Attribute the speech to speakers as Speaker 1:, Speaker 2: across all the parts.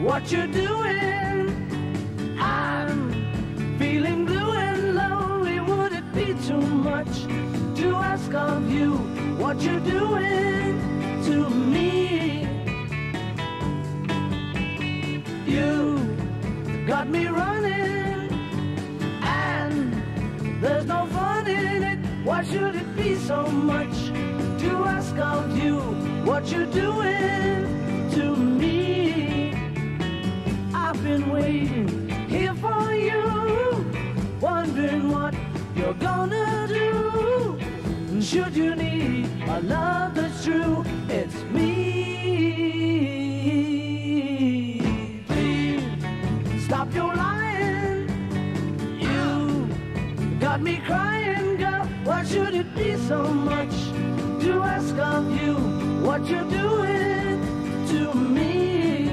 Speaker 1: what you're doing. I'm feeling blue and lonely. Would it be too much to ask of you what you're doing to me? You got me running, and there's no fun in it. Why should it be so much to ask of you what you're doing to me? I've been waiting here for you, wondering what you're gonna do. And should you need a love that's true, it's me. Please stop your lying. You got me crying, girl. Why should it be so much to ask of you what you're doing to me?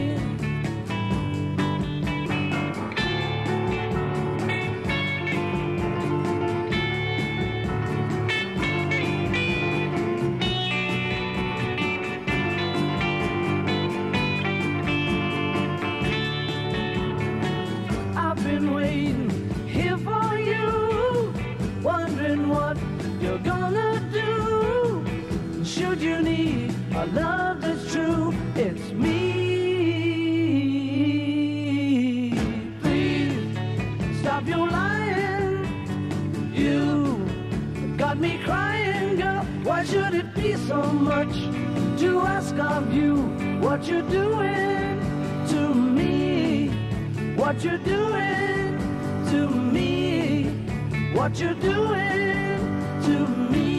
Speaker 1: I've been waiting here for you, wondering what you're gonna do. Should you need a love that's true, it's me. Please stop your lying. You got me crying, girl. Why should it be so much to ask of you what you're doing to me? What you're doing to me? What you're doing to me?